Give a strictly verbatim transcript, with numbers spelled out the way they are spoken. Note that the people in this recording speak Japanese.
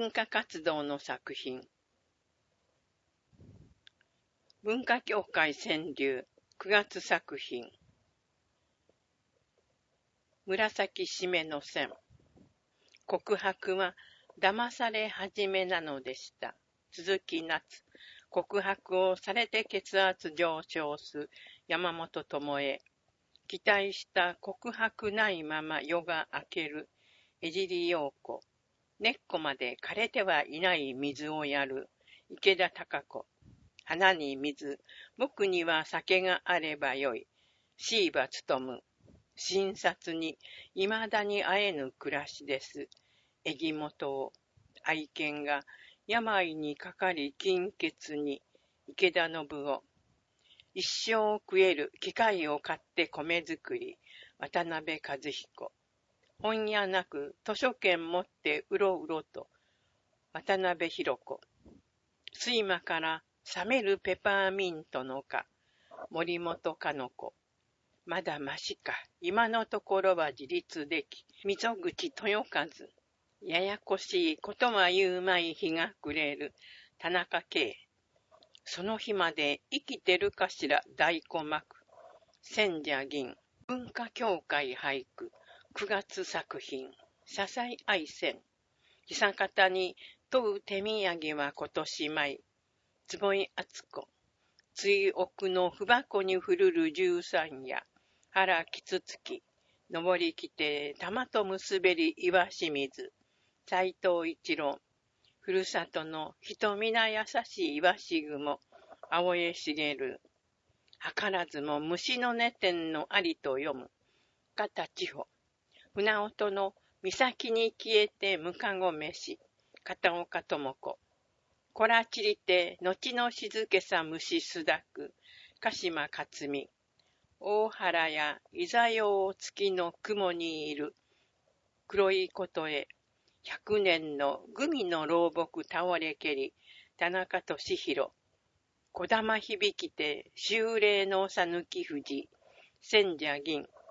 文化活動の作品。文化協会川柳くがつ作品。紫締めの線。告白は騙され始めなのでした。鈴木夏。告白をされて血圧上昇す山本智恵。期待した告白ないまま夜が明ける江尻陽子。根っこまで枯れてはいない水をやる池田貴子。花に水、僕には酒があればよい。椎葉勉。診察に未だに会えぬ暮らしです。江木元を。愛犬が病にかかり金欠に池田信夫。一生食える機械を買って米作り渡辺和彦。本屋なく図書券持ってうろうろと渡辺博子。睡魔から冷めるペパーミントの花森本かの子。まだましか今のところは自立でき溝口豊和。ややこしいことは言うまい日が暮れる田中圭。その日まで生きてるかしら大鼓膜。千社銀。文化協会俳句くがつ作品。笹井愛線。久方に問う手土産は今年舞。坪井敦子。追憶の不箱にふるる十三夜。原キツツキ。登りきて玉と結べり岩清水。斎藤一郎。ふるさとの人皆優しい岩し雲。青江茂。図らずも虫の音点のありと読む。片千穂。船音の岬に消えてむかご飯。片岡智子。こらちりて後の静けさ虫すだく。鹿島克美。大原やいざよう月の雲にいる。黒いことへ。百年のグミの老木倒れけり。田中俊弘。小玉響きて秋麗のさぬき富士。千社銀。